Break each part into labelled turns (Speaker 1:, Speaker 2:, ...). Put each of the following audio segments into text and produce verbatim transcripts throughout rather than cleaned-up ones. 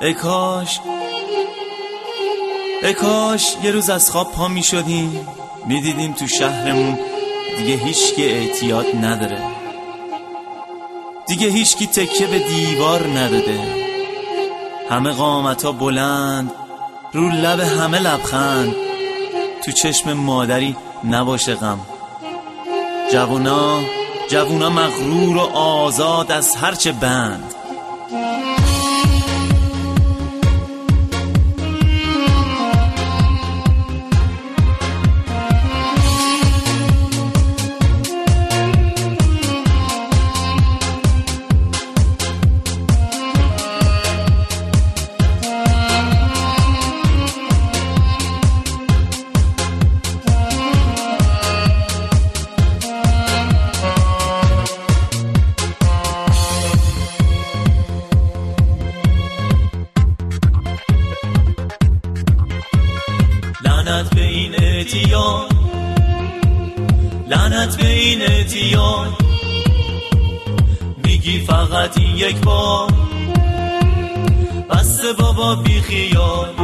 Speaker 1: ای کاش ای کاش یه روز از خواب پا می شدیم می دیدیم تو شهرمون دیگه هیچ کی اعتیاد نداره، دیگه هیچ کی تکیه به دیوار نداده، همه قامتا بلند، رو لب همه لبخند، تو چشم مادری نباشه غم. جوونا جوونا مغرور و آزاد از هرچه بند. لعنت به این اعتیاد، لعنت به این اعتیاد، میگی فقط این یک بار، بس بابا بی خیال.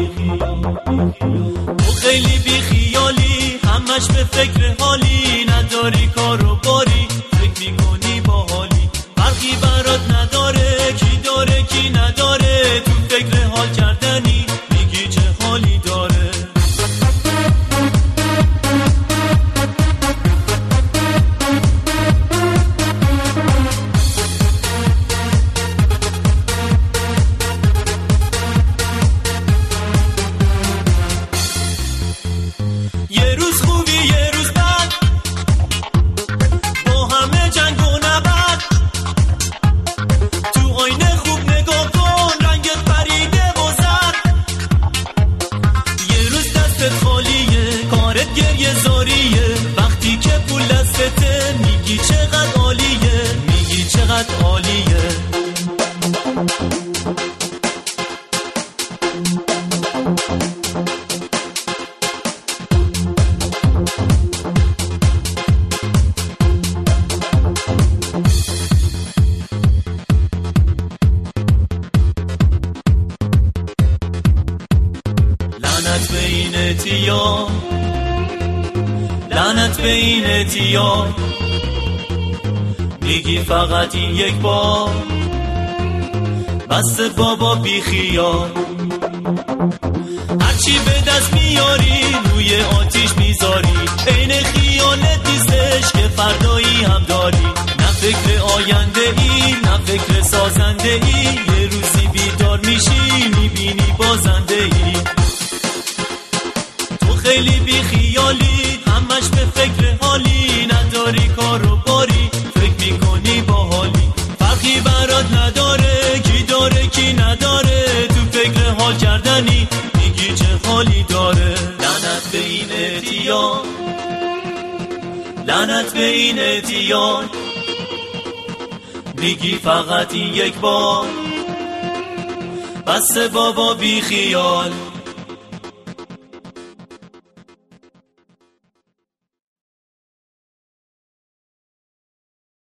Speaker 1: تو خیلی بی خیالی، همش به فکر حالی، نداری کار و باری، فکر میکنی با حالی، فرقی برات نداره کی داره کی نداره، تو فکر حال کردنی میگی چه حالی داره. یه روز خوبی یه روز بد، با همه جنگ و نبرد، تو آینه خوب نگاه کن رنگت پریده و زرد. یه روز دستت خالیه، کارت گریه زاریه، وقتی که پول دستته میگی چقدر عالیه، میگی چقدر عالیه. لعنت به این اعتیاد، لعنت به این اعتیاد، میگی فقط این یک بار، بس بابا بی خیال. هرچی به دست میاری روی آتیش میذاری، عین خیانت نیستش که فردایی هم داری، نه فکر آینده ای نه فکر سازنده ای، یه روزی بیدار میشی میبینی بازنده ای. خیلی بی خیالی، همش به فکر حالی، نداری کار و باری، فکر میکنی با حالی، فرقی برات نداره کی داره کی نداره، تو فکر حال کردنی میگی چه حالی داره. لعنت به این اعتیاد، لعنت به این اعتیاد، میگی فقط این یک بار، بس بابا بی خیال.